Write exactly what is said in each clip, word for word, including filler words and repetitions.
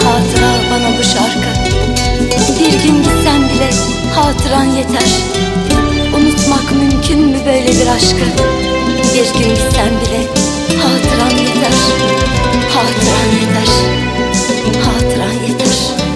hatıra bana bu şarkı. Bir gün gitsen bile hatıran yeter. Unutmak mümkün mü böyle bir aşkı? Bir gün gitsen bile hatıran yeter. Hatıran yeter. Hatıran yeter.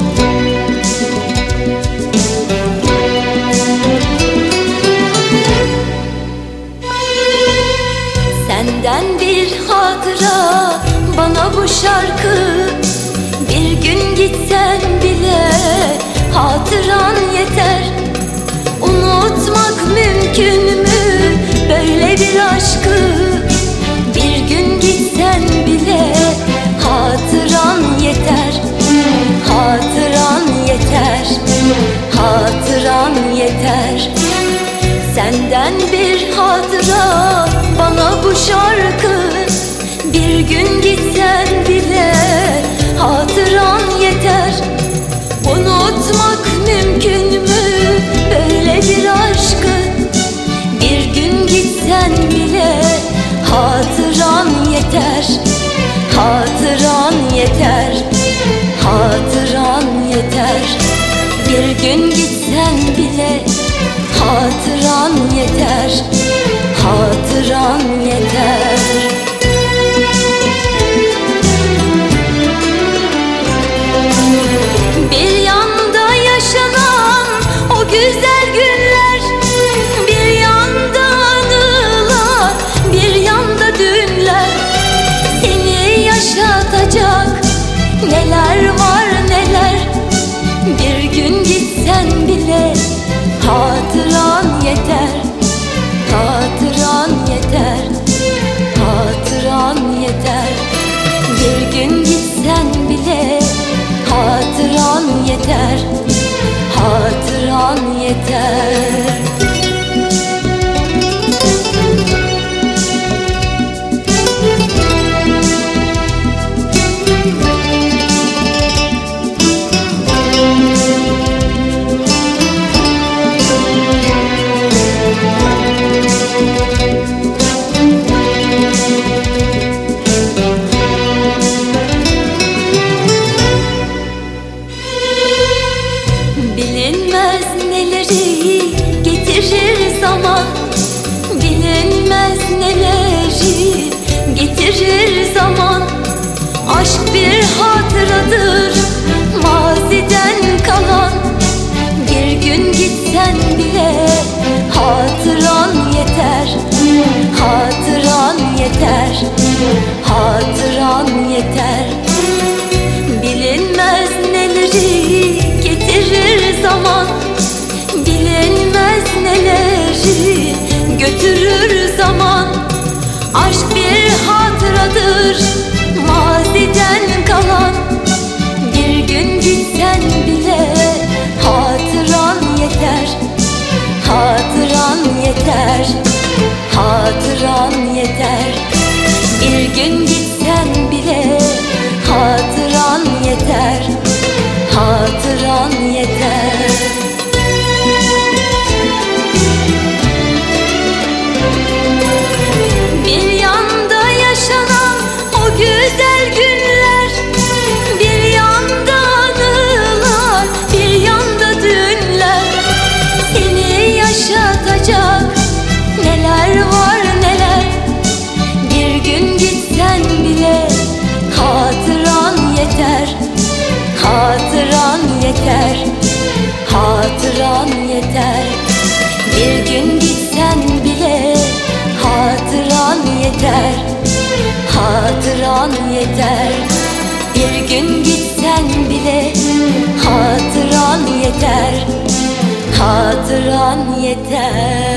Senden bir hatıra bana bu şarkı. Bir gün gitsen bile hatıran yeter. Unutmak mümkün mü böyle bir aşkı? Bir gün gitsen bile hatıran yeter. Hatıran yeter. Hatıran yeter. Senden bir hatıra bana bu şarkı. Bir gün gitsen bile hatıran yeter. Unutmak mümkün mü böyle bir aşkı? Bir gün gitsen bile hatıran yeter. Hatıran yeter. Hatıran yeter. Bir gün gitsen bile hatıran yeter. Hatıran yeter. Bir yanda yaşanan o güzel günler, bir yanda anılar, bir yanda dünler. Seni yaşatacak neler var neler. Bir gün gitsen bile hatıran yeter. Hatıran yeter. Hatıran yeter. Bir gün gitsen bile hatıran yeter. Hatıran yeter. Bilinmez neleri getirir zaman. Bilinmez neleri getirir zaman. Aşk bir hatıradır maziden kalan. Bir gün gitsen bile hatıran yeter. Hatıran yeter. Hatıran yeter. Bilinmez neleri getirir zaman. Bilinmez neleri götürür zaman. Aşk bir hatıradır maziden kalan. Bir gün gitsen bile hatıran yeter. Hatıran yeter. Hatıran yeter. Bir gün gitsen bile hatıran yeter. Hatıran yeter. Bir yanda yaşanan o güzel günler, bir yanda anılar, bir yanda dünler. Seni yaşatacak neler var neler. Bir gün gitsen bile hatıran yeter. Hatıran yeter. Hatıran yeter. Bir gün gitsen bile hatıran yeter. Hatıran yeter. Bir gün gitsen bile hatıran yeter. Hatıran yeter.